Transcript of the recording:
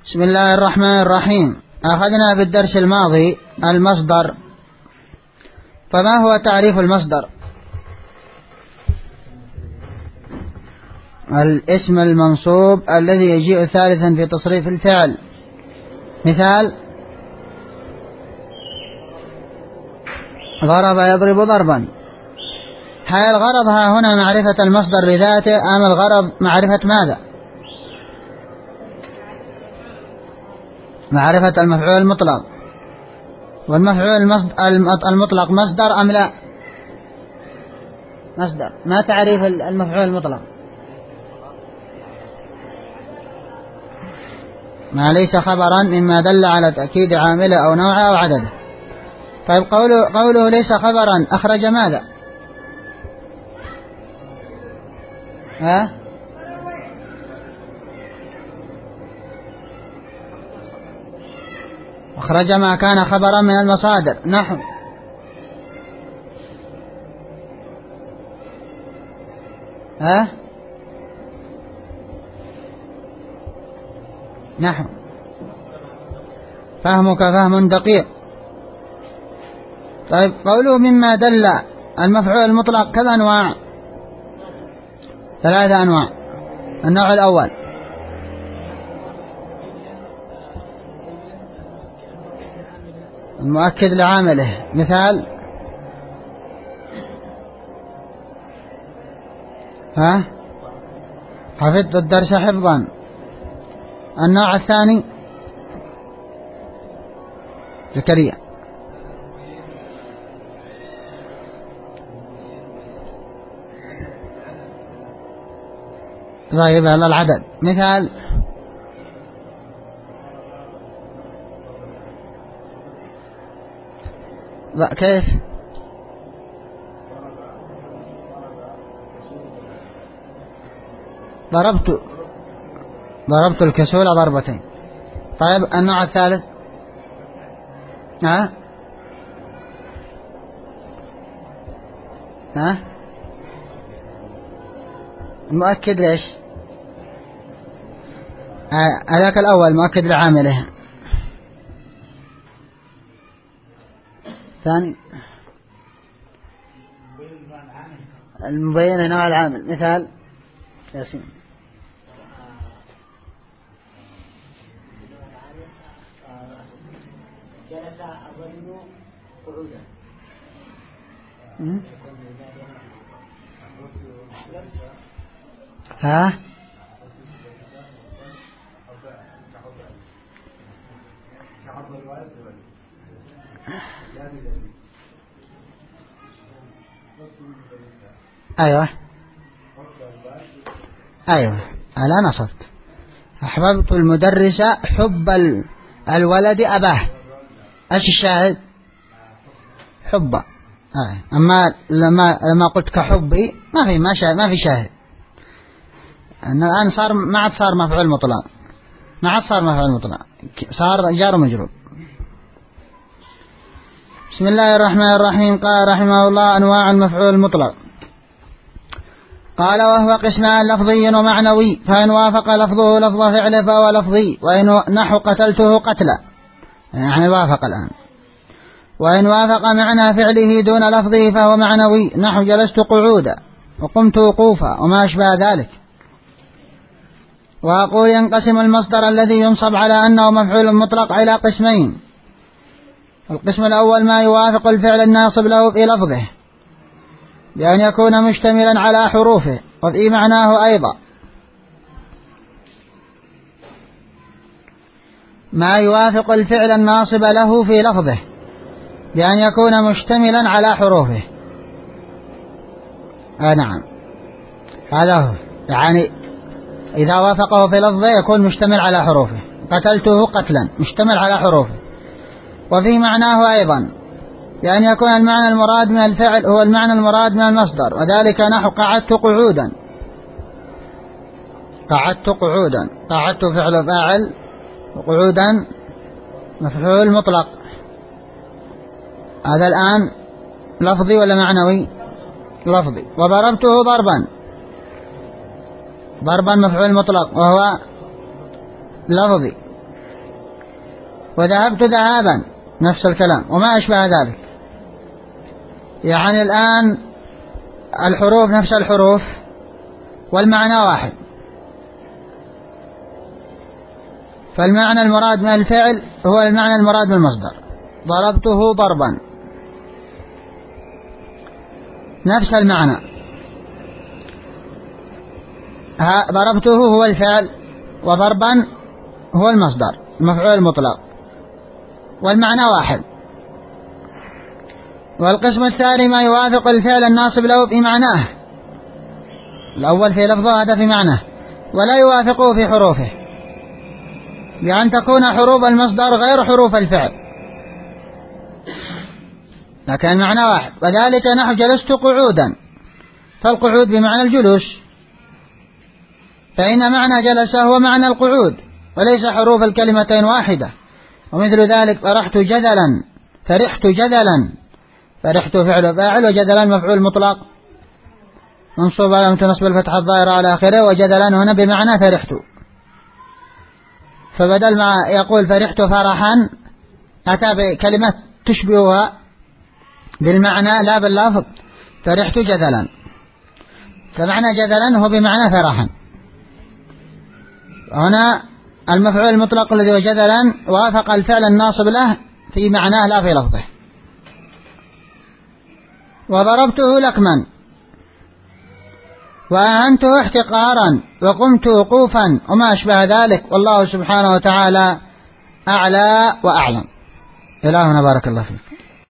بسم الله الرحمن الرحيم. أخذنا في الدرس الماضي المصدر، فما هو تعريف المصدر؟ الاسم المنصوب الذي يجيء ثالثا في تصريف الفعل. مثال: ضرب يضرب ضربا. هل الغرض ها هنا معرفة المصدر لذاته أم الغرض معرفة ماذا؟ معرفة المفعول المطلق. والمفعول المطلق مصدر أم لا؟ مصدر. ما تعريف المفعول المطلق؟ ما ليس خبرا مما دل على تأكيد عامله أو نوعه أو عدده. طيب قوله ليس خبرا أخرج ماذا؟ أخرج ما كان خبرا من المصادر. نحو نحو فهمك فهم دقيق. طيب قوله مما دل المفعول المطلق كم أنواع؟ 3 أنواع. النوع الأول المؤكد لعامله. مثال: حفظت الدرس حفظا. النوع الثاني زكريا. طيب على العدد. مثال: كيف؟ ضربت الكسول ضربتين. طيب النوع الثالث المؤكد ليش؟ هذاك الأول مؤكد لعامله. ثاني المبين نوع العامل. مثال: ياسين. جلس الرجل قعودا. أيوة الآن أصبت. أحببت المدرس حب الولد أباه. ايش الشاهد؟ حبه. أما لما قلت كحبي ما في شاهد. أن الآن صار ما عاد صار مفعول مطلق، صار جار مجرور. بسم الله الرحمن الرحيم. قال رحمه الله: أنواع المفعول المطلق. قال: وهو قسمان لفظي ومعنوي، فإن وافق لفظه لفظ فعله فهو لفظي، وإن نحو قتلته قتلا يعني وافق الآن. وإن وافق معنى فعله دون لفظه فهو معنوي، نحو جلست قعودا وقمت وقوفا وما أشبه ذلك. وأقول: ينقسم المصدر الذي ينصب على أنه مفعول مطلق إلى قسمين. القسم الأول ما يوافق الفعل الناصب له في لفظه بأن يكون مشتملا على حروفه وفي معناه أيضا. ما يوافق الفعل الناصب له في لفظه بأن يكون مشتملا على حروفه. نعم هذا هو، يعني إذا وافقه في لفظه يكون مشتمل على حروفه. قتلته قتلا مشتمل على حروفه. وفي معناه أيضا يعني يكون المعنى المراد من الفعل هو المعنى المراد من المصدر، وذلك نحو قعدت قعودا. قعدت فعل فاعل وقعودا مفعول مطلق. هذا الآن لفظي ولا معنوي؟ لفظي. وضربته ضربا مفعول مطلق وهو لفظي. وذهبت ذهابا نفس الكلام وما أشبه ذلك. يعني الآن الحروف نفس الحروف والمعنى واحد، فالمعنى المراد من الفعل هو المعنى المراد من المصدر. ضربته ضربا نفس المعنى، ضربته هو الفعل وضربا هو المصدر المفعول المطلق والمعنى واحد. والقسم الثاني ما يوافق الفعل الناصب له في معناه، الأول في لفظه هذا في معناه، ولا يوافقه في حروفه، بأن تكون حروف المصدر غير حروف الفعل لكن المعنى واحد. وذلك نحو جلست قعودا، فالقعود بمعنى الجلوس، فإن معنى جلس هو معنى القعود وليس حروف الكلمتين واحدة. ومثل ذلك فرحت جدلا، فرحت جدلا، فرحت فعل فاعل وجدلا مفعول مطلق منصوب على متنصب الفتحة الظاهرة على آخره، وجدلا هنا بمعنى فرحت، فبدل ما يقول فرحت فرحا أتى بكلمة تشبهها بالمعنى لا باللفظ، فرحت جدلا، فمعنى جدلا هو بمعنى فرحا. هنا المفعول المطلق الذي هو جدلا وافق الفعل الناصب له في معناه لا في لفظه. وضربته لكما، وأهنته احتقارا، وقمت وقوفا، وما أشبه ذلك. والله سبحانه وتعالى أعلى وأعلم. إلهنا بارك الله فيك.